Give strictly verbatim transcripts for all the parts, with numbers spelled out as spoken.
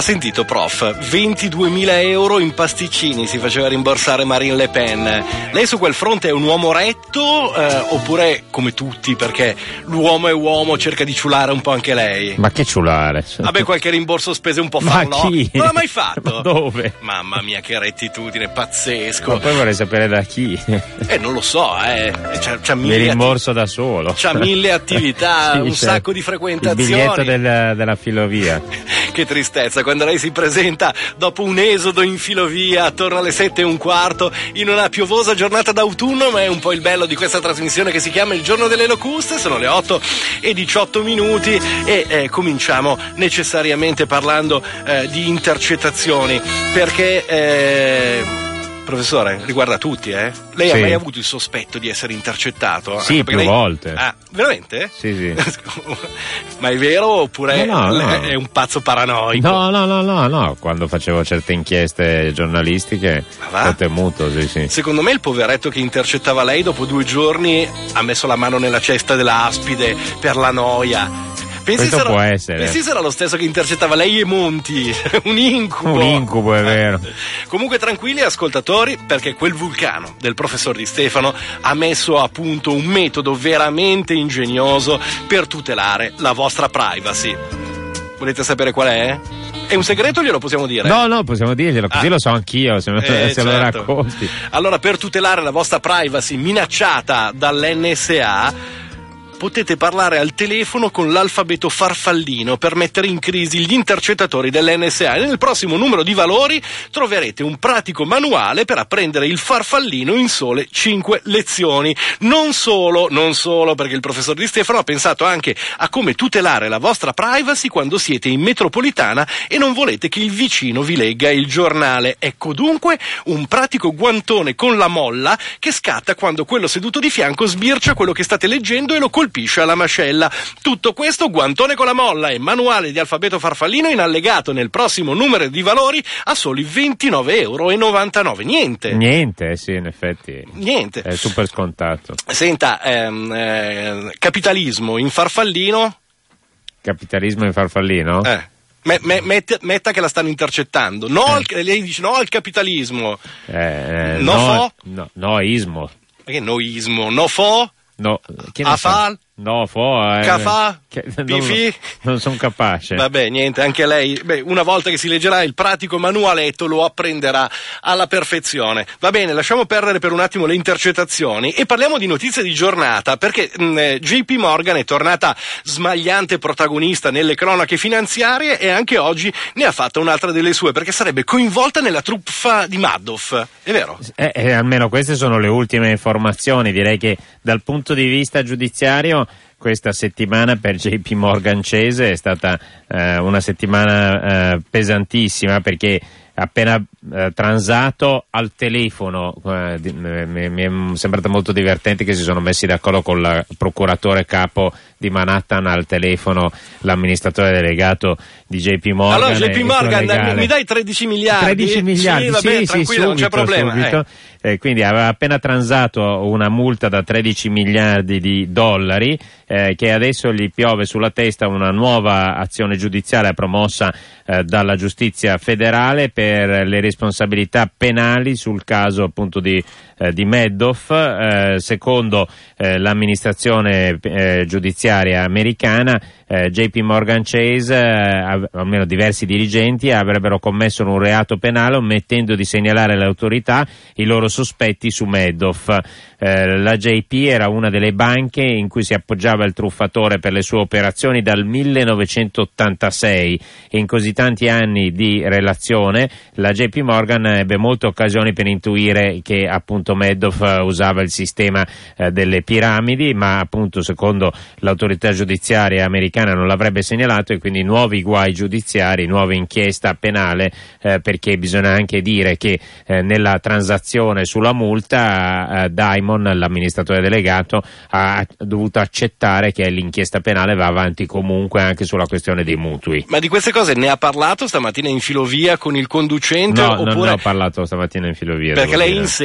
sentito, prof? ventiduemila euro in pasticcini si faceva rimborsare Marine Le Pen. Lei su quel fronte è un uomo retto eh, oppure come tutti, perché l'uomo è uomo, cerca di ciulare un po' anche lei? Ma che ciulare? Vabbè, qualche rimborso spese un po' Ma farlocco. chi? Non l'ha mai fatto? Ma dove? Mamma mia, che rettitudine, pazzesco. Ma poi vorrei sapere da chi. Eh, non lo so, eh. C'ha, c'ha Mi mille rimborso atti- da solo. C'ha mille attività, Sì, un certo. sacco di frequentazioni. Il biglietto del, della filovia. Che tristezza quando lei si presenta dopo un esodo in filovia attorno alle sette e un quarto in una piovosa giornata d'autunno, ma è un po' il bello di questa trasmissione che si chiama Il Giorno delle Locuste. Sono le otto e diciotto minuti e eh, cominciamo necessariamente parlando eh, di intercettazioni, perché eh, professore, riguarda tutti, eh? Lei Sì. ha mai avuto il sospetto di essere intercettato? Sì, Anche più perché lei... volte. Ah, veramente? Sì, sì. Ma è vero oppure No, no, no. è un pazzo paranoico? No, no, no, no, no. Quando facevo certe inchieste giornalistiche Ma va? ho temuto, sì, sì. Secondo me il poveretto che intercettava lei dopo due giorni ha messo la mano nella cesta della Aspide per la noia. Pensi Questo se era- può essere. Pensi se era lo stesso che intercettava lei e Monti? Un incubo. Un incubo, è vero. Comunque tranquilli ascoltatori, perché quel vulcano del professor Di Stefano ha messo a punto un metodo veramente ingegnoso per tutelare la vostra privacy. Volete sapere qual è? È un segreto o glielo possiamo dire? No, no, possiamo dirglielo, così Ah. lo so anch'io, se, Eh, se lo certo. racconti. Allora, per tutelare la vostra privacy minacciata dall'N S A, potete parlare al telefono con l'alfabeto farfallino per mettere in crisi gli intercettatori dell'N S A, e nel prossimo numero di valori troverete un pratico manuale per apprendere il farfallino in sole cinque lezioni. Non solo, non solo, perché il professor Di Stefano ha pensato anche a come tutelare la vostra privacy quando siete in metropolitana e non volete che il vicino vi legga il giornale. Ecco dunque un pratico guantone con la molla che scatta quando quello seduto di fianco sbircia quello che state leggendo e lo colpisce alla mascella. Tutto questo, guantone con la molla e manuale di alfabeto farfallino in allegato nel prossimo numero di valori a soli ventinove euro e novantanove. Niente. Niente, sì, in effetti. Niente. È super scontato. Senta, ehm, eh, capitalismo in farfallino. Capitalismo in farfallino? Eh. Me, me, metta, metta che la stanno intercettando. No, al, lei dice no al capitalismo. Eh, No no, fo? no, no, ismo. Perché noismo? No fo? No, che ne Afal? so? No, fo, eh, Cafà? che- non, Bifi? non sono capace. Vabbè, niente, anche lei, beh, una volta che si leggerà il pratico manualetto lo apprenderà alla perfezione. Va bene, lasciamo perdere per un attimo le intercettazioni e parliamo di notizie di giornata, perché mh, J P Morgan è tornata smagliante protagonista nelle cronache finanziarie e anche oggi ne ha fatta un'altra delle sue, perché sarebbe coinvolta nella truffa di Madoff, è vero? Eh, eh, almeno queste sono le ultime informazioni. Direi che dal punto di vista giudiziario questa settimana per J P Morgan Chase è stata eh, una settimana eh, pesantissima, perché appena eh, transato al telefono eh, di, mi, mi è sembrato molto divertente che si sono messi d'accordo con il procuratore capo di Manhattan al telefono, l'amministratore delegato di J P Morgan. Allora J P e il Morgan, legale. mi dai tredici miliardi? tredici miliardi, Sì, va sì, bene, sì, tranquillo, subito, non c'è problema. subito. Eh. Eh, quindi aveva appena transato una multa da tredici miliardi di dollari, eh, che adesso gli piove sulla testa una nuova azione giudiziaria promossa eh, dalla giustizia federale per le responsabilità penali sul caso appunto di, eh, di Madoff. Eh, secondo eh, l'amministrazione eh, giudiziaria americana, eh, J P Morgan Chase, eh, almeno diversi dirigenti, avrebbero commesso un reato penale omettendo di segnalare alle autorità i loro sospetti su Madoff. Eh, la J P era una delle banche in cui si appoggiava il truffatore per le sue operazioni dal millenovecentottantasei, e in così tanti anni di relazione la J P Morgan ebbe molte occasioni per intuire che appunto Madoff usava il sistema eh, delle piramidi, ma appunto secondo l'autorità giudiziaria americana non l'avrebbe segnalato, e quindi nuovi guai giudiziari, nuova inchiesta penale, eh, perché bisogna anche dire che eh, nella transazione sulla multa eh, Diamond, l'amministratore delegato, ha dovuto accettare che l'inchiesta penale va avanti comunque anche sulla questione dei mutui. Ma di queste cose ne ha parlato stamattina in filovia con il conducente? No, oppure... non ne ho parlato stamattina in filovia. Perché lei dire. insegna che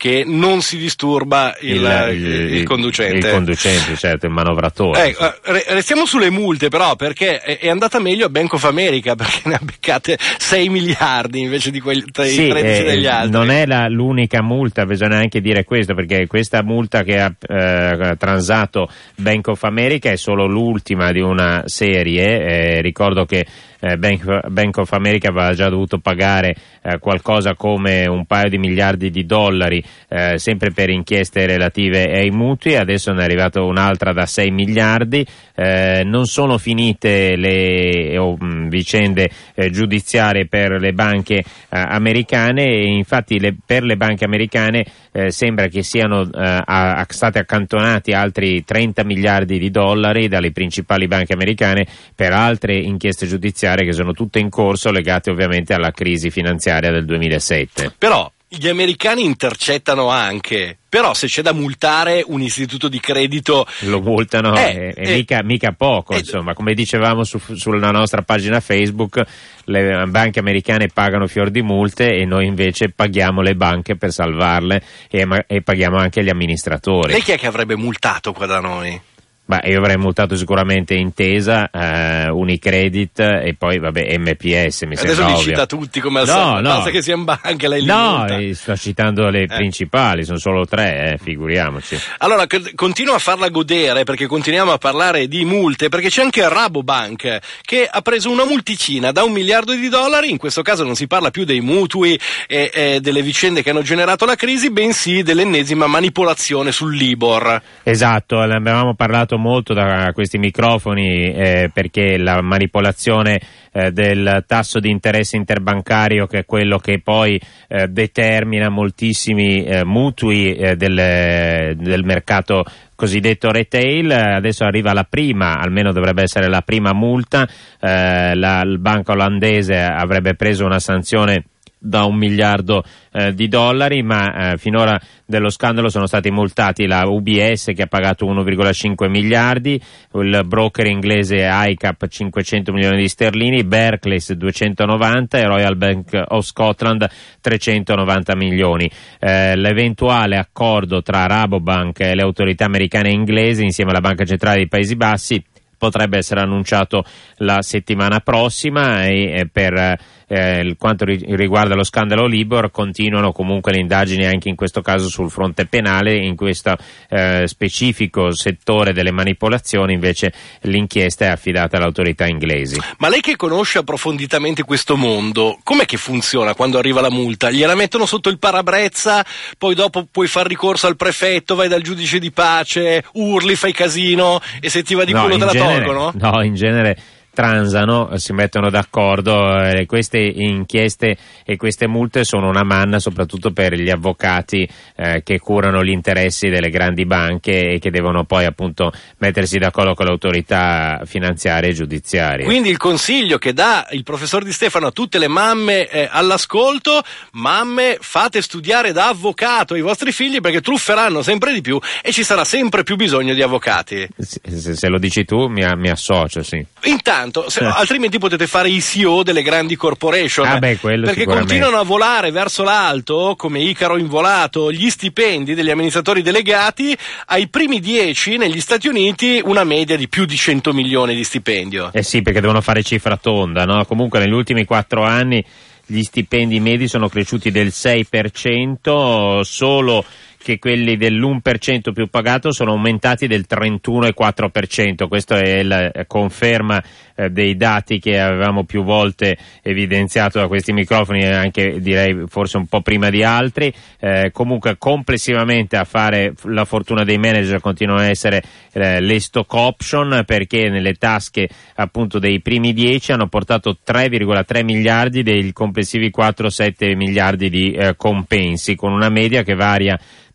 che non si disturba il, il, il, il conducente. Il conducente, certo, il manovratore. Eh, sì. Restiamo sulle multe però, perché è andata meglio a Bank of America, perché ne ha beccate sei miliardi invece di quelli tra i sì, tredici eh, degli altri. Non è la, l'unica multa, bisogna anche dire questo, perché questa multa che ha eh, transato Bank of America è solo l'ultima di una serie. Eh, ricordo che eh, Bank, Bank of America aveva già dovuto pagare eh, qualcosa come un paio di miliardi di dollari eh, sempre per inchieste relative ai mutui. Adesso ne è arrivata un'altra da sei miliardi. Eh, non sono finite le oh, mh, vicende eh, giudiziarie per le banche eh, americane, e infatti le, per le banche americane eh, sembra che siano eh, a, stati accantonati altri trenta miliardi di dollari dalle principali banche americane per altre inchieste giudiziarie che sono tutte in corso, legate ovviamente alla crisi finanziaria del duemilasette. Però gli americani intercettano anche, però se c'è da multare un istituto di credito lo multano eh, e, e eh, mica, mica poco, eh, insomma, come dicevamo su, sulla nostra pagina Facebook, le banche americane pagano fior di multe e noi invece paghiamo le banche per salvarle e, e paghiamo anche gli amministratori. Lei chi è che avrebbe multato qua da noi? Beh, io avrei multato sicuramente Intesa, eh, Unicredit e poi vabbè M P S, mi Adesso sembra li ovvio. cita tutti come al no, solito, no. basta che sia in banca lei li no, multa. sto citando le eh. principali, sono solo tre, eh, figuriamoci. Allora, c- continua a farla godere, perché continuiamo a parlare di multe, perché c'è anche Rabobank che ha preso una multicina da un miliardo di dollari. In questo caso non si parla più dei mutui e, e delle vicende che hanno generato la crisi, bensì dell'ennesima manipolazione sul Libor. Esatto, ne avevamo parlato molto da questi microfoni eh, perché la manipolazione eh, del tasso di interesse interbancario, che è quello che poi eh, determina moltissimi eh, mutui eh, del, del mercato cosiddetto retail, adesso arriva la prima, almeno dovrebbe essere la prima multa. Eh, la, il banco olandese avrebbe preso una sanzione da un miliardo eh, di dollari, ma eh, finora dello scandalo sono stati multati la U B S, che ha pagato uno virgola cinque miliardi, il broker inglese I C A P cinquecento milioni di sterlini, Barclays duecentonovanta e Royal Bank of Scotland trecentonovanta milioni. Eh, l'eventuale accordo tra Rabobank e le autorità americane e inglesi insieme alla Banca Centrale dei Paesi Bassi potrebbe essere annunciato la settimana prossima, e, e per eh, quanto ri- riguarda lo scandalo Libor continuano comunque le indagini anche in questo caso sul fronte penale. In questo eh, specifico settore delle manipolazioni invece l'inchiesta è affidata alle autorità inglesi. Ma lei che conosce approfonditamente questo mondo, com'è che funziona quando arriva la multa? Gliela mettono sotto il parabrezza, poi dopo puoi far ricorso al prefetto, vai dal giudice di pace, urli, fai casino e se ti va di no, culo te la genere, tolgono? No, in genere transano, si mettono d'accordo. Eh, queste inchieste e queste multe sono una manna soprattutto per gli avvocati eh, che curano gli interessi delle grandi banche e che devono poi appunto mettersi d'accordo con le autorità finanziarie e giudiziarie. Quindi il consiglio che dà il professor Di Stefano a tutte le mamme eh, all'ascolto: mamme, fate studiare da avvocato i vostri figli, perché trufferanno sempre di più e ci sarà sempre più bisogno di avvocati. Se, se, se lo dici tu mi, mi associo, sì. Intanto, se, altrimenti potete fare i C E O delle grandi corporation, ah beh, quello perché continuano a volare verso l'alto come Icaro involato gli stipendi degli amministratori delegati. Ai primi dieci negli Stati Uniti una media di più di cento milioni di stipendio. Eh sì, perché devono fare cifra tonda, no? Comunque negli ultimi quattro anni gli stipendi medi sono cresciuti del sei per cento, solo che quelli dell'uno per cento più pagato sono aumentati del trentuno virgola quattro per cento. Questo è la conferma eh, dei dati che avevamo più volte evidenziato da questi microfoni, e anche direi forse un po' prima di altri. Eh, comunque complessivamente a fare la fortuna dei manager continuano a essere eh, le stock option, perché nelle tasche appunto dei primi dieci hanno portato tre virgola tre miliardi dei complessivi quattro virgola sette miliardi di eh, compensi, con una media che varia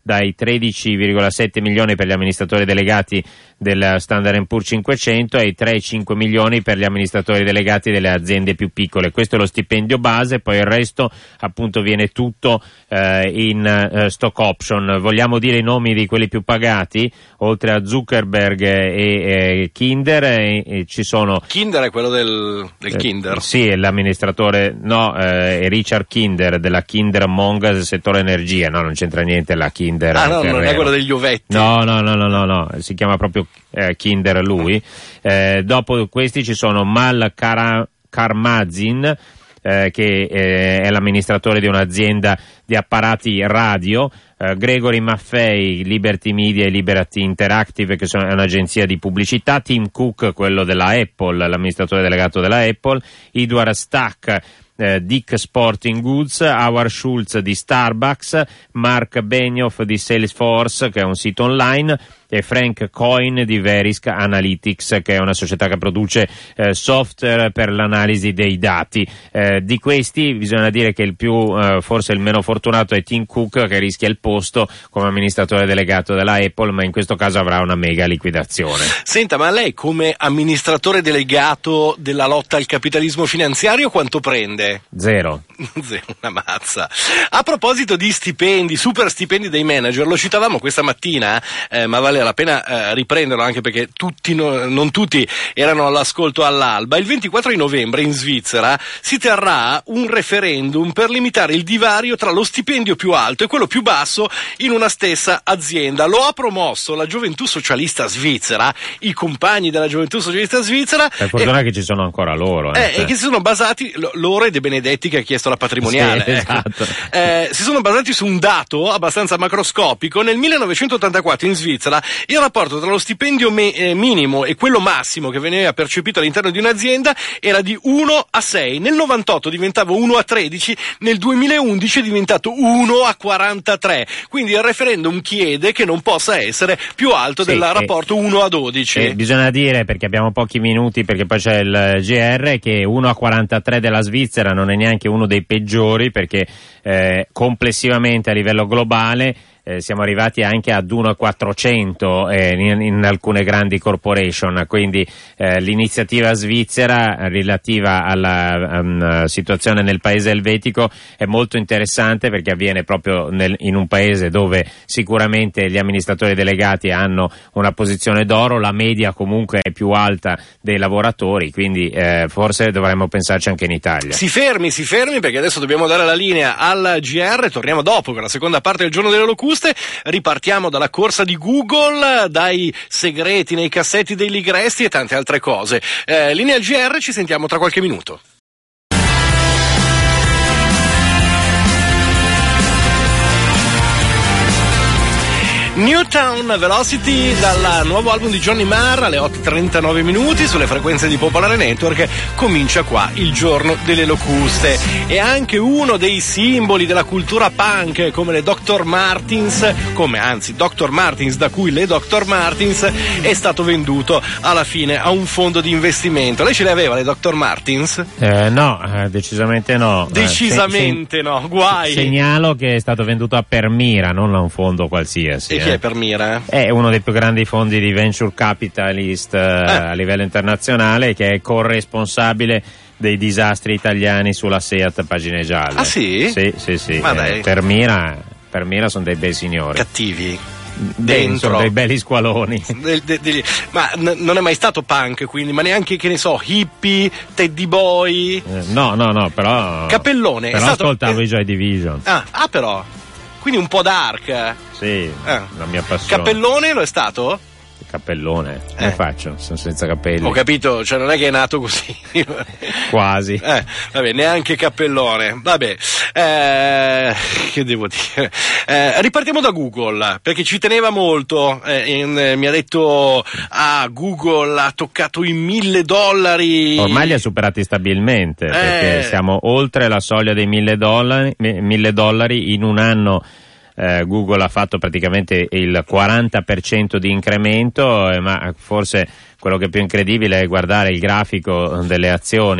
dai tredici virgola sette milioni per gli amministratori delegati del Standard and Poor's cinquecento ai tre virgola cinque milioni per gli amministratori delegati delle aziende più piccole. Questo è lo stipendio base, poi il resto appunto viene tutto eh, in eh, stock option. Vogliamo dire i nomi di quelli più pagati? Oltre a Zuckerberg e, e Kinder e, e ci sono... Kinder è quello del, del eh, Kinder? Sì, è l'amministratore, no, eh, è Richard Kinder della Kinder Monga del settore energia, no, non c'entra niente la Kinder. Ah no, Ferrero. non è quello degli ovetti? No, no, no, no, no, no. Si chiama proprio eh, Kinder lui. Eh, dopo questi ci sono Mal Kara- Karmazin, eh, che eh, è l'amministratore di un'azienda di apparati radio, eh, Gregory Maffei, Liberty Media e Liberty Interactive, che sono, è un'agenzia di pubblicità, Tim Cook, quello della Apple, l'amministratore delegato della Apple, Edward Stack, eh, Dick Sporting Goods, Howard Schultz di Starbucks, Mark Benioff di Salesforce, che è un sito online, e Frank Coyne di Verisk Analytics, che è una società che produce eh, software per l'analisi dei dati. Eh, di questi bisogna dire che il più, eh, forse il meno fortunato è Tim Cook, che rischia il posto come amministratore delegato della Apple, ma in questo caso avrà una mega liquidazione. Senta, ma lei come amministratore delegato della lotta al capitalismo finanziario quanto prende? Zero. Zero, una mazza. A proposito di stipendi, super stipendi dei manager, lo citavamo questa mattina, eh, ma vale la pena eh, riprenderlo anche perché tutti, no, non tutti erano all'ascolto all'alba. Il ventiquattro di novembre in Svizzera si terrà un referendum per limitare il divario tra lo stipendio più alto e quello più basso in una stessa azienda. Lo ha promosso la Gioventù Socialista Svizzera, i compagni della Gioventù Socialista Svizzera. Per fortuna e, che ci sono ancora loro. Eh, eh, e che si sono basati, loro e De Benedetti che ha chiesto la patrimoniale. Sì, ecco. esatto. eh, si sono basati su un dato abbastanza macroscopico. Nel millenovecentottantaquattro in Svizzera il rapporto tra lo stipendio me- eh, minimo e quello massimo che veniva percepito all'interno di un'azienda era di uno a sei, nel novantotto diventava uno a tredici, nel duemilaundici è diventato uno a quarantatré, quindi il referendum chiede che non possa essere più alto sì, del eh, rapporto uno a dodici. Eh, bisogna dire, perché abbiamo pochi minuti, perché poi c'è il G R, che uno a quarantatré della Svizzera non è neanche uno dei peggiori, perché eh, complessivamente a livello globale Eh, siamo arrivati anche ad uno a quattrocento eh, in, in alcune grandi corporation, quindi eh, l'iniziativa svizzera relativa alla um, situazione nel paese elvetico è molto interessante, perché avviene proprio nel, in un paese dove sicuramente gli amministratori delegati hanno una posizione d'oro, la media comunque è più alta dei lavoratori, quindi eh, forse dovremmo pensarci anche in Italia. Si fermi, si fermi, perché adesso dobbiamo dare la linea al G R, torniamo dopo con la seconda parte del Giorno delle Locuste. Ripartiamo dalla corsa di Google, dai segreti nei cassetti dei Ligresti e tante altre cose. Eh, linea al G R, ci sentiamo tra qualche minuto. Newtown Velocity dal nuovo album di Johnny Marr alle otto e trentanove minuti sulle frequenze di Popolare Network. Comincia qua il Giorno delle Locuste, e anche uno dei simboli della cultura punk come le doctor Martens, come anzi doctor Martens, da cui le doctor Martens, è stato venduto alla fine a un fondo di investimento. Lei ce le aveva le doctor Martens? Eh, no, eh, decisamente no. Decisamente eh, se, no, guai. Segnalo che è stato venduto a Permira, non a un fondo qualsiasi. E chi è Permira? È uno dei più grandi fondi di venture capitalist eh, eh. a livello internazionale, che è corresponsabile dei disastri italiani sulla Seat Pagine Gialle. Ah sì? Sì, sì, sì. Ma eh, dai. Permira, Permira sono dei bei signori. Cattivi? Dentro, sono dei belli squaloni. De, de, de, ma n- non è mai stato punk, quindi, ma neanche, che ne so, hippie, Teddy Boy? Eh, no, no, no, però... Cappellone. Però è stato... ascoltavo eh... i Joy Division. Ah, ah, però... Quindi un po' dark. Sì, eh. la mia passione. Cappellone lo è stato? Cappellone, come eh. faccio? Sono senza capelli. Ho capito, cioè non è che è nato così. Quasi. Eh, vabbè, neanche Cappellone. Vabbè, eh, che devo dire? Eh, ripartiamo da Google, perché ci teneva molto. Eh, in, eh, mi ha detto, ah, Google ha toccato i mille dollari. Ormai li ha superati stabilmente, eh. perché siamo oltre la soglia dei mille dollari, mille dollari in un anno. Eh, Google ha fatto praticamente il quaranta per cento di incremento, eh, ma forse quello che è più incredibile è guardare il grafico delle azioni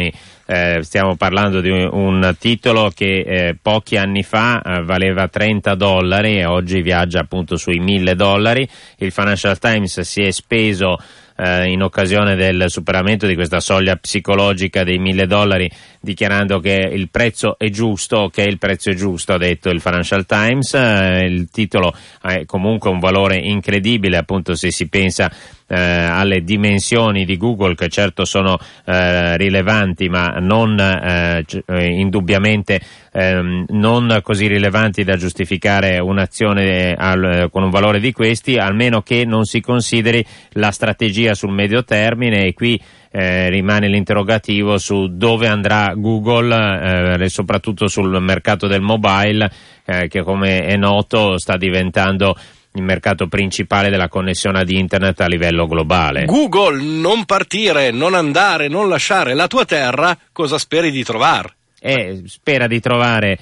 Eh, stiamo parlando di un, un titolo che eh, pochi anni fa eh, valeva trenta dollari e oggi viaggia appunto sui mille dollari. Il Financial Times si è speso eh, in occasione del superamento di questa soglia psicologica dei mille dollari, dichiarando che il prezzo è giusto, che il prezzo è giusto, ha detto il Financial Times. Eh, il titolo ha comunque un valore incredibile, appunto, se si pensa eh, alle dimensioni di Google, che certo sono eh, rilevanti, ma non eh, indubbiamente eh, non così rilevanti da giustificare un'azione al, con un valore di questi, almeno che non si consideri la strategia sul medio termine. E qui Eh, rimane l'interrogativo su dove andrà Google eh, e soprattutto sul mercato del mobile, eh, che come è noto sta diventando il mercato principale della connessione ad internet a livello globale. Google, non partire, non andare, non lasciare la tua terra, cosa speri di trovare? E spera di trovare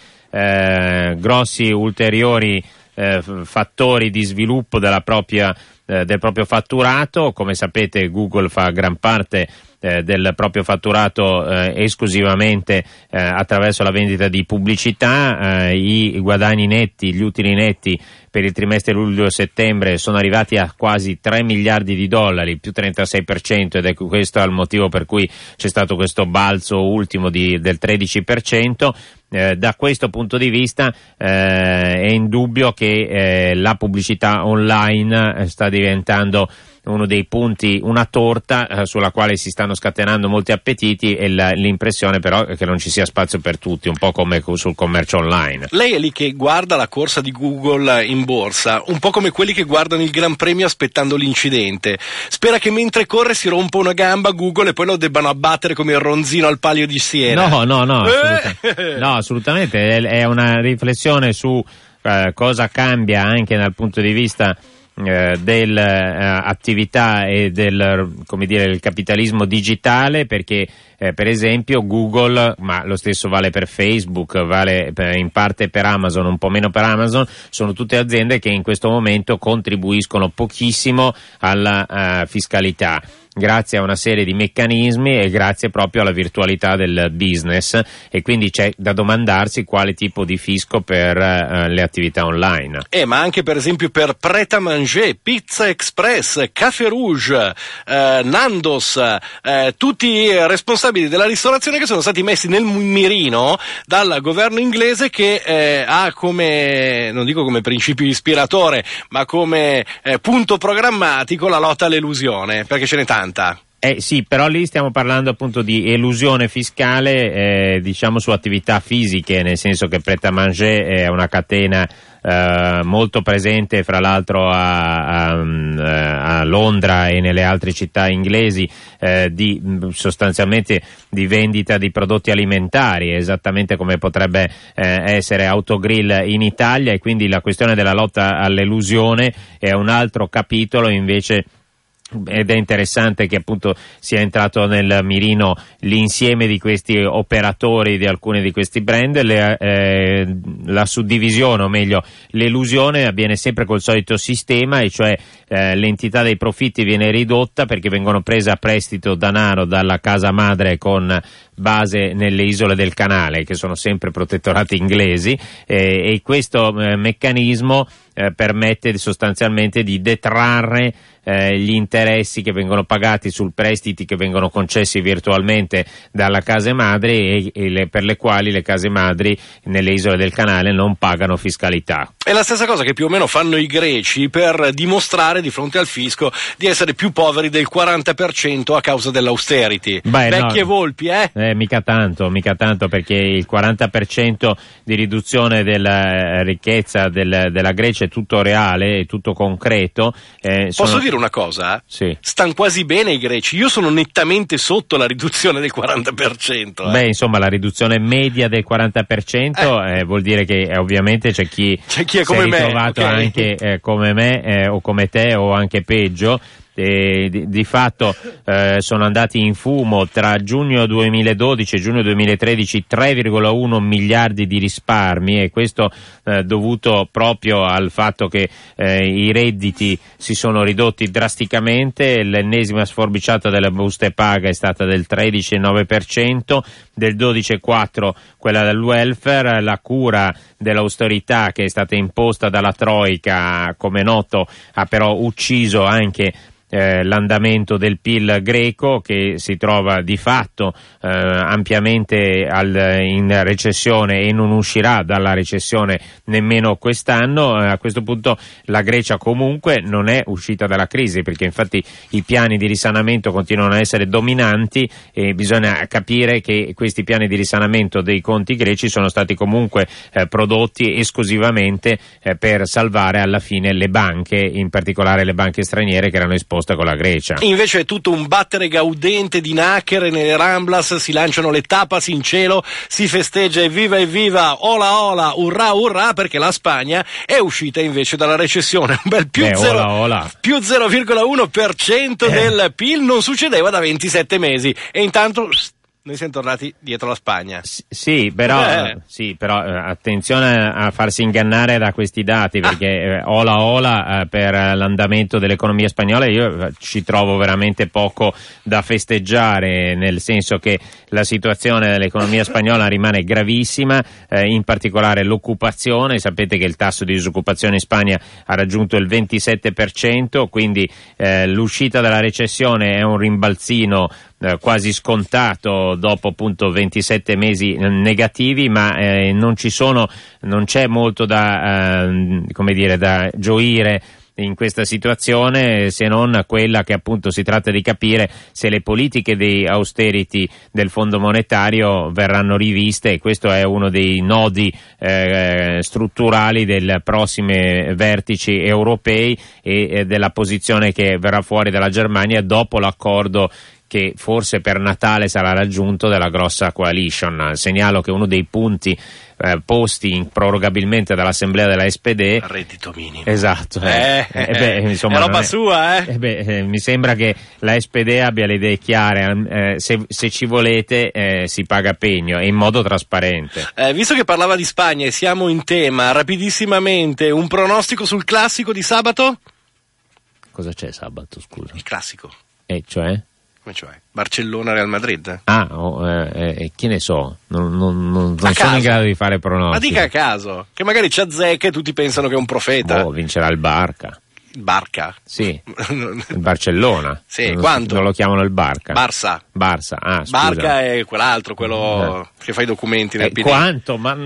eh, grossi ulteriori eh, fattori di sviluppo della propria eh, del proprio fatturato. Come sapete, Google fa gran parte eh, del proprio fatturato eh, esclusivamente eh, attraverso la vendita di pubblicità. Eh, i guadagni netti, gli utili netti per il trimestre luglio-settembre sono arrivati a quasi tre miliardi di dollari, più trentasei per cento, ed è questo il motivo per cui c'è stato questo balzo ultimo di, del tredici per cento. Eh, da questo punto di vista eh, è indubbio che eh, la pubblicità online eh, sta diventando uno dei punti, una torta eh, sulla quale si stanno scatenando molti appetiti, e la, l'impressione però è che non ci sia spazio per tutti, un po' come sul commercio online. Lei è lì che guarda la corsa di Google in borsa, un po' come quelli che guardano il Gran Premio aspettando l'incidente. Spera che mentre corre si rompa una gamba Google e poi lo debbano abbattere come il ronzino al Palio di Siena. No, no, no, assolutamente, no, assolutamente. È, è una riflessione su eh, cosa cambia anche dal punto di vista Eh, dell'attività eh, e del, come dire, del capitalismo digitale, perché eh, per esempio Google, ma lo stesso vale per Facebook, vale per, in parte per Amazon, un po' meno per Amazon, sono tutte aziende che in questo momento contribuiscono pochissimo alla uh, fiscalità, grazie a una serie di meccanismi e grazie proprio alla virtualità del business, e quindi c'è da domandarsi quale tipo di fisco per uh, le attività online. Eh, ma anche per esempio per Pret a Manger, Pizza Express, Café Rouge, eh, Nandos, eh, tutti responsabili della ristorazione che sono stati messi nel mirino dal governo inglese, che eh, ha come, non dico come principio ispiratore, ma come eh, punto programmatico la lotta all'elusione, perché ce n'è tanta. Eh sì, però lì stiamo parlando appunto di elusione fiscale, eh, diciamo su attività fisiche, nel senso che Pret a Manger è una catena eh, molto presente, fra l'altro a, a, a Londra e nelle altre città inglesi, eh, di sostanzialmente di vendita di prodotti alimentari, esattamente come potrebbe eh, essere Autogrill in Italia, e quindi la questione della lotta all'elusione è un altro capitolo invece. Ed è interessante che appunto sia entrato nel mirino l'insieme di questi operatori di alcuni di questi brand. Le, eh, la suddivisione, o meglio l'elusione, avviene sempre col solito sistema, e cioè eh, l'entità dei profitti viene ridotta perché vengono prese a prestito denaro dalla casa madre con base nelle isole del canale, che sono sempre protettorati inglesi, eh, e questo eh, meccanismo eh, permette sostanzialmente di detrarre eh, gli interessi che vengono pagati sul prestiti che vengono concessi virtualmente dalla case madri, e, e le, per le quali le case madri nelle isole del canale non pagano fiscalità. È la stessa cosa che più o meno fanno i greci per dimostrare di fronte al fisco di essere più poveri del quaranta per cento a causa dell'austerity. Beh, Vecchie no, volpi, eh? eh? Mica tanto, mica tanto, perché il quaranta per cento di riduzione della ricchezza del, della Grecia è tutto reale, è tutto concreto. Eh, Posso sono... dire una cosa? Sì. Stan quasi bene i greci, io sono nettamente sotto la riduzione del quaranta per cento. Eh. Beh, insomma, la riduzione media del quaranta per cento eh. Eh, vuol dire che eh, ovviamente c'è chi, c'è chi è come si è me, ritrovato okay. anche eh, come me eh, o come te, o anche peggio. e di, di fatto eh, sono andati in fumo tra giugno duemiladodici e giugno duemilatredici tre virgola uno miliardi di risparmi, e questo eh, dovuto proprio al fatto che eh, i redditi si sono ridotti drasticamente. L'ennesima sforbiciata delle buste paga è stata del tredici virgola nove per cento, del dodici virgola quattro per cento quella del welfare. La cura dell'austerità che è stata imposta dalla Troica, come noto, ha però ucciso anche Eh, l'andamento del P I L greco, che si trova di fatto eh, ampiamente al, in recessione e non uscirà dalla recessione nemmeno quest'anno. Eh, a questo punto la Grecia comunque non è uscita dalla crisi, perché infatti i piani di risanamento continuano a essere dominanti e bisogna capire che questi piani di risanamento dei conti greci sono stati comunque eh, prodotti esclusivamente eh, per salvare alla fine le banche, in particolare le banche straniere che erano esposte con la Grecia. Invece è tutto un battere gaudente di nacchere nelle Ramblas, si lanciano le tapas in cielo, si festeggia evviva evviva, ola ola, urrà urrà, perché la Spagna è uscita invece dalla recessione, un bel più, eh, zero, ola, ola. più zero virgola uno per cento eh. del P I L, non succedeva da ventisette mesi, e intanto noi siamo tornati dietro la Spagna. S- sì, però, eh. sì, però eh, attenzione a farsi ingannare da questi dati, perché eh, ola ola eh, per l'andamento dell'economia spagnola io ci trovo veramente poco da festeggiare, nel senso che la situazione dell'economia spagnola rimane gravissima, eh, in particolare l'occupazione. Sapete che il tasso di disoccupazione in Spagna ha raggiunto il ventisette per cento, quindi eh, l'uscita dalla recessione è un rimbalzino eh, quasi scontato dopo appunto ventisette mesi negativi, ma eh, non ci sono, non c'è molto da eh, come dire, da gioire in questa situazione, se non quella che appunto si tratta di capire se le politiche di austerity del Fondo Monetario verranno riviste, e questo è uno dei nodi eh, strutturali dei prossimi vertici europei e eh, della posizione che verrà fuori dalla Germania dopo l'accordo che forse per Natale sarà raggiunto della grossa coalition. Segnalo che uno dei punti eh, posti prorogabilmente dall'assemblea della S P D, reddito minimo, esatto, eh, eh, eh, beh, insomma, è roba è, sua, eh? eh beh, eh, mi sembra che la S P D abbia le idee chiare, eh, se, se ci volete eh, si paga pegno e in modo trasparente. Eh, visto che parlava di Spagna e siamo in tema, rapidissimamente un pronostico sul classico di sabato? Cosa c'è sabato, scusa? Il classico. E cioè? Come cioè? Barcellona-Real Madrid? Ah, oh, eh, eh, chi ne so, non, non, non, non sono in grado di fare pronostici. Ma dica a caso, che magari ci azzecca e tutti pensano che è un profeta. Oh, vincerà il Barca. Il Barca? Sì, il Barcellona. Sì, non, quanto? Non lo chiamano il Barca. Barça. Barça, ah, scusa. Barca è quell'altro, quello eh. che fa i documenti nel eh, P D. Quanto? Ma...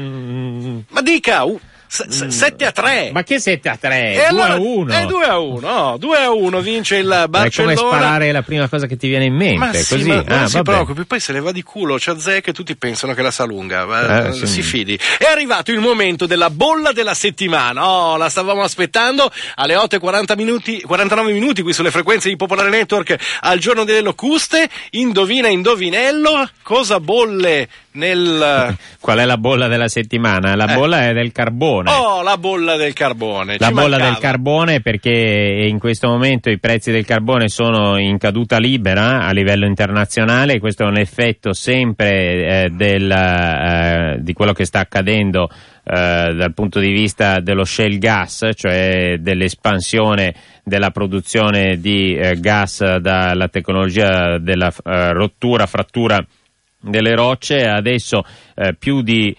Ma dica, uh, sette a tre. Ma che sette a tre? E due allora, a uno. È due a uno, no, due a uno vince il Barcellona. È come sparare la prima cosa che ti viene in mente, ma sì, così. Ma, ah, non si vabbè. preoccupi, poi se le va di culo, c'è azzecca e tutti pensano che la sa lunga, eh, si sì. fidi. È arrivato il momento della bolla della settimana. Oh, la stavamo aspettando alle otto e quaranta minuti, quarantanove minuti qui sulle frequenze di Popolare Network al giorno delle locuste. Indovina, indovinello, cosa bolle nel... Qual è la bolla della settimana? La eh. bolla è del carbone. Oh, la bolla del carbone. La Ci bolla mancava. del carbone, perché in questo momento i prezzi del carbone sono in caduta libera a livello internazionale. Questo è un effetto sempre eh, del, eh, di quello che sta accadendo eh, dal punto di vista dello shale gas, cioè dell'espansione della produzione di eh, gas dalla tecnologia della eh, rottura, frattura delle rocce. Adesso eh, più di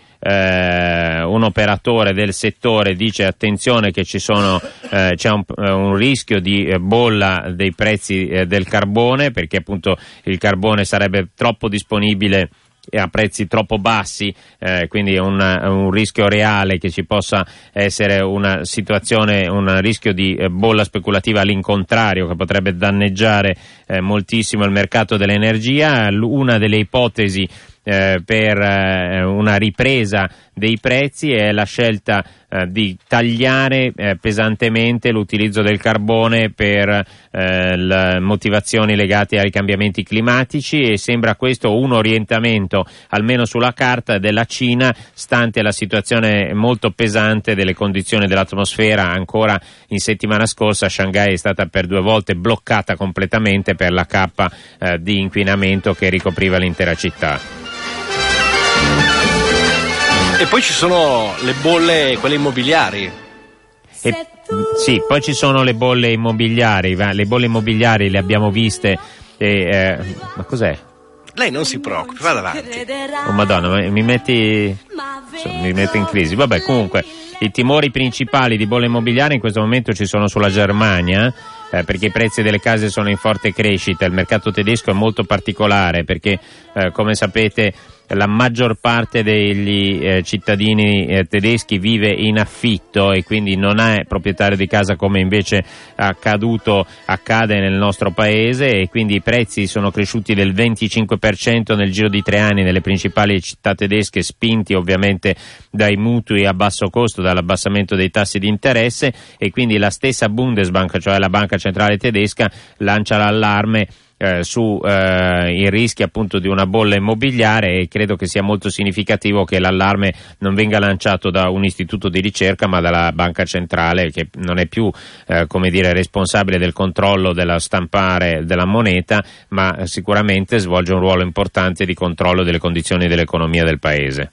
eh, un operatore del settore dice attenzione che ci sono eh, c'è un, un rischio di eh, bolla dei prezzi eh, del carbone, perché appunto il carbone sarebbe troppo disponibile a prezzi troppo bassi, eh, quindi un, un rischio reale che ci possa essere una situazione, un rischio di eh, bolla speculativa all'incontrario che potrebbe danneggiare eh, moltissimo il mercato dell'energia. Una delle ipotesi eh, per eh, una ripresa dei prezzi è la scelta eh, di tagliare eh, pesantemente l'utilizzo del carbone per eh, le motivazioni legate ai cambiamenti climatici, e sembra questo un orientamento, almeno sulla carta, della Cina, stante la situazione molto pesante delle condizioni dell'atmosfera. Ancora in settimana scorsa Shanghai è stata per due volte bloccata completamente per la cappa eh, di inquinamento che ricopriva l'intera città. E poi ci sono le bolle, quelle immobiliari. E, sì, poi ci sono le bolle immobiliari. Le bolle immobiliari le abbiamo viste. E, eh, ma cos'è? Lei non si preoccupi, vada avanti. Oh Madonna, mi metti, mi metti in crisi. Vabbè, comunque, i timori principali di bolle immobiliari in questo momento ci sono sulla Germania, eh, perché i prezzi delle case sono in forte crescita. Il mercato tedesco è molto particolare perché, eh, come sapete, la maggior parte degli eh, cittadini eh, tedeschi vive in affitto e quindi non è proprietario di casa, come invece accaduto accade nel nostro paese, e quindi i prezzi sono cresciuti del venticinque per cento nel giro di tre anni nelle principali città tedesche, spinti ovviamente dai mutui a basso costo, dall'abbassamento dei tassi di interesse, e quindi la stessa Bundesbank, cioè la banca centrale tedesca, lancia l'allarme Eh, su eh, i rischi appunto di una bolla immobiliare, e credo che sia molto significativo che l'allarme non venga lanciato da un istituto di ricerca ma dalla banca centrale, che non è più eh, come dire responsabile del controllo della stampare della moneta, ma sicuramente svolge un ruolo importante di controllo delle condizioni dell'economia del paese.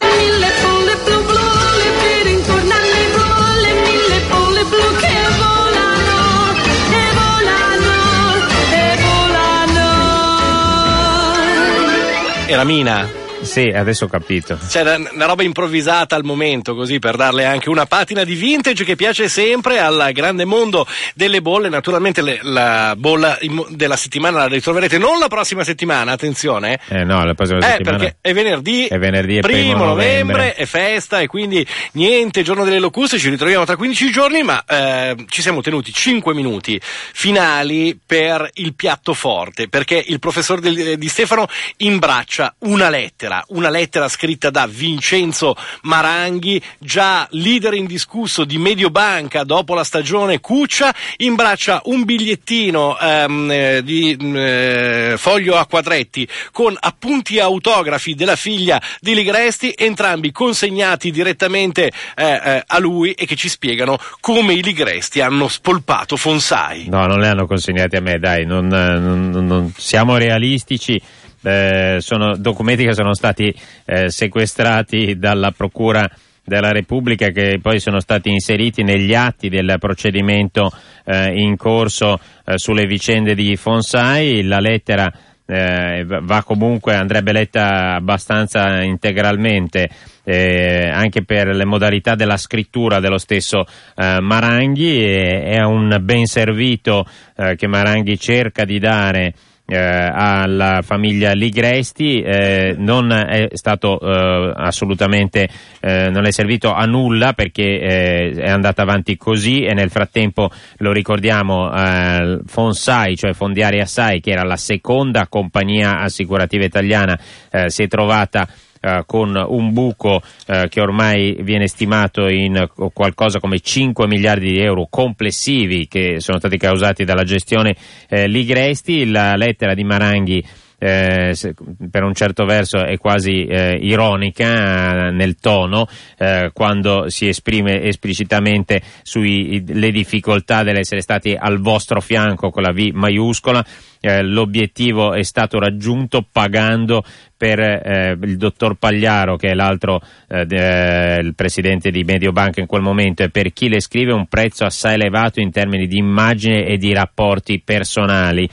Era Mina? Sì, adesso ho capito. C'è una, una roba improvvisata al momento, così per darle anche una patina di vintage che piace sempre al grande mondo delle bolle. Naturalmente le, la bolla della settimana la ritroverete non la prossima settimana, attenzione. Eh no, la prossima eh, settimana. Perché è venerdì, è venerdì primo, primo novembre, novembre, è festa, e quindi niente, giorno delle locuste, ci ritroviamo tra quindici giorni, ma eh, ci siamo tenuti cinque minuti finali per il piatto forte, perché il professor Di, Di Stefano imbraccia una lettera. Una lettera scritta da Vincenzo Maranghi, già leader indiscusso di Mediobanca dopo la stagione Cuccia, imbraccia un bigliettino ehm, di eh, foglio a quadretti con appunti autografi della figlia di Ligresti, entrambi consegnati direttamente eh, eh, a lui, e che ci spiegano come i Ligresti hanno spolpato Fonsai. No, non le hanno consegnati a me, dai, non, non, non siamo realistici. Eh, sono documenti che sono stati eh, sequestrati dalla Procura della Repubblica, che poi sono stati inseriti negli atti del procedimento eh, in corso eh, sulle vicende di Fonsai. La lettera eh, va comunque, andrebbe letta abbastanza integralmente, eh, anche per le modalità della scrittura dello stesso eh, Maranghi. E, è un ben servito eh, che Maranghi cerca di dare Eh, alla famiglia Ligresti. Eh, non è stato eh, assolutamente eh, non è servito a nulla, perché eh, è andata avanti così, e nel frattempo, lo ricordiamo, eh, Fonsai, cioè Fondiaria Assai, che era la seconda compagnia assicurativa italiana, eh, si è trovata Uh, con un buco uh, che ormai viene stimato in uh, qualcosa come cinque miliardi di euro complessivi, che sono stati causati dalla gestione uh, Ligresti. La lettera di Maranghi Eh, se, per un certo verso è quasi eh, ironica eh, nel tono, eh, quando si esprime esplicitamente sulle difficoltà dell'essere stati al vostro fianco con la V maiuscola. Eh, l'obiettivo è stato raggiunto pagando per eh, il dottor Pagliaro, che è l'altro eh, de, il presidente di Mediobanca in quel momento, e per chi le scrive un prezzo assai elevato in termini di immagine e di rapporti personali.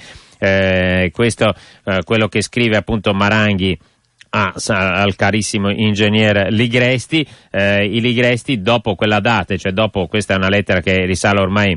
Eh, questo eh, quello che scrive appunto Maranghi a, al carissimo ingegner Ligresti. Eh, i Ligresti, dopo quella data, cioè dopo, questa è una lettera che risale ormai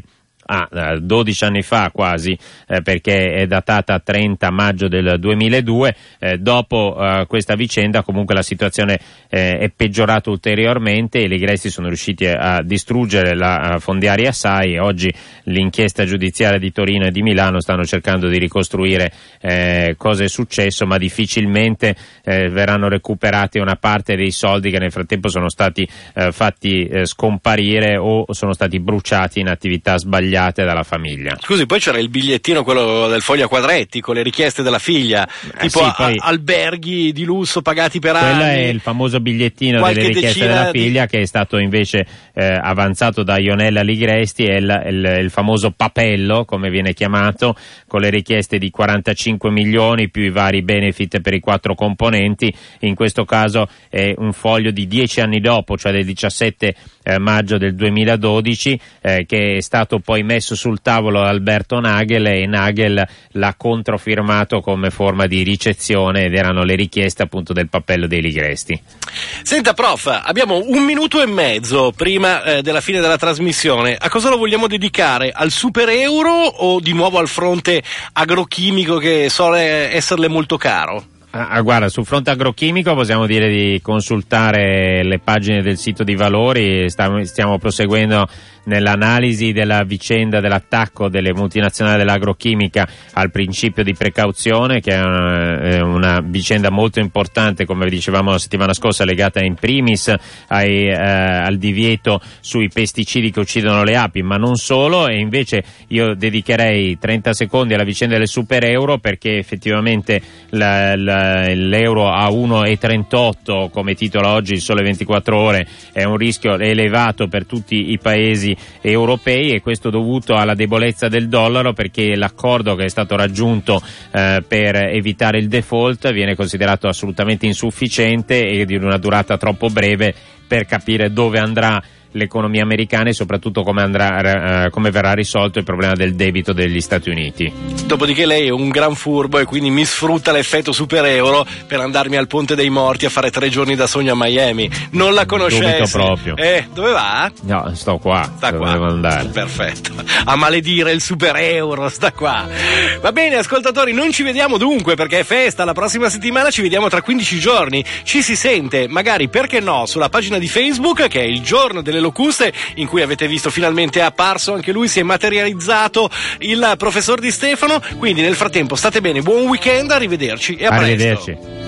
ah, dodici anni fa quasi, eh, perché è datata trenta maggio del duemiladue. Eh, dopo eh, questa vicenda comunque la situazione eh, è peggiorata ulteriormente e i Ligresti sono riusciti a distruggere la fondiaria S A I e oggi l'inchiesta giudiziaria di Torino e di Milano stanno cercando di ricostruire eh, cosa è successo, ma difficilmente eh, verranno recuperati una parte dei soldi che nel frattempo sono stati eh, fatti eh, scomparire o sono stati bruciati in attività sbagliate dalla famiglia. Scusi, poi c'era il bigliettino, quello del foglio a quadretti, con le richieste della figlia, eh, tipo sì, poi, a- alberghi di lusso pagati per quello anni. Quello è il famoso bigliettino delle richieste della figlia di... che è stato invece eh, avanzato da Ionella Ligresti, è il, il, il famoso papello, come viene chiamato, con le richieste di quarantacinque milioni più i vari benefit per i quattro componenti. In questo caso è un foglio di dieci anni dopo, cioè del diciassette eh, maggio del duemiladodici, eh, che è stato poi messo sul tavolo da Alberto Nagel, e Nagel l'ha controfirmato come forma di ricezione, ed erano le richieste appunto del papello dei Ligresti. Senta prof, abbiamo un minuto e mezzo prima eh, della fine della trasmissione. A cosa lo vogliamo dedicare? Al super euro o di nuovo al fronte agrochimico che so esserle molto caro? Ah, guarda, sul fronte agrochimico possiamo dire di consultare le pagine del sito di Valori. Stiamo, stiamo proseguendo nell'analisi della vicenda dell'attacco delle multinazionali dell'agrochimica al principio di precauzione, che è una, è una vicenda molto importante, come dicevamo la settimana scorsa, legata in primis ai, eh, al divieto sui pesticidi che uccidono le api, ma non solo. E invece io dedicherei trenta secondi alla vicenda del super euro, perché effettivamente la, la, l'euro a uno virgola trentotto, come titola oggi il Sole ventiquattro Ore, è un rischio elevato per tutti i paesi europei, e questo dovuto alla debolezza del dollaro, perché l'accordo che è stato raggiunto eh, per evitare il default viene considerato assolutamente insufficiente e di una durata troppo breve per capire dove andrà l'economia americana e soprattutto come andrà, eh, come verrà risolto il problema del debito degli Stati Uniti. Dopodiché lei è un gran furbo e quindi mi sfrutta l'effetto super euro per andarmi al Ponte dei Morti a fare tre giorni da sogno a Miami. Non la conoscessi. Dubito proprio. Eh, dove va? No, sto qua. Sta dove qua. Devo andare. Perfetto. A maledire il super euro, sta qua. Va bene, ascoltatori, non ci vediamo dunque perché è festa. La prossima settimana ci vediamo tra quindici giorni. Ci si sente, magari, perché no, sulla pagina di Facebook, che è il giorno delle locuste, in cui avete visto finalmente è apparso anche lui, si è materializzato il professor Di Stefano. Quindi nel frattempo state bene, buon weekend, arrivederci e a Arrivederci. presto.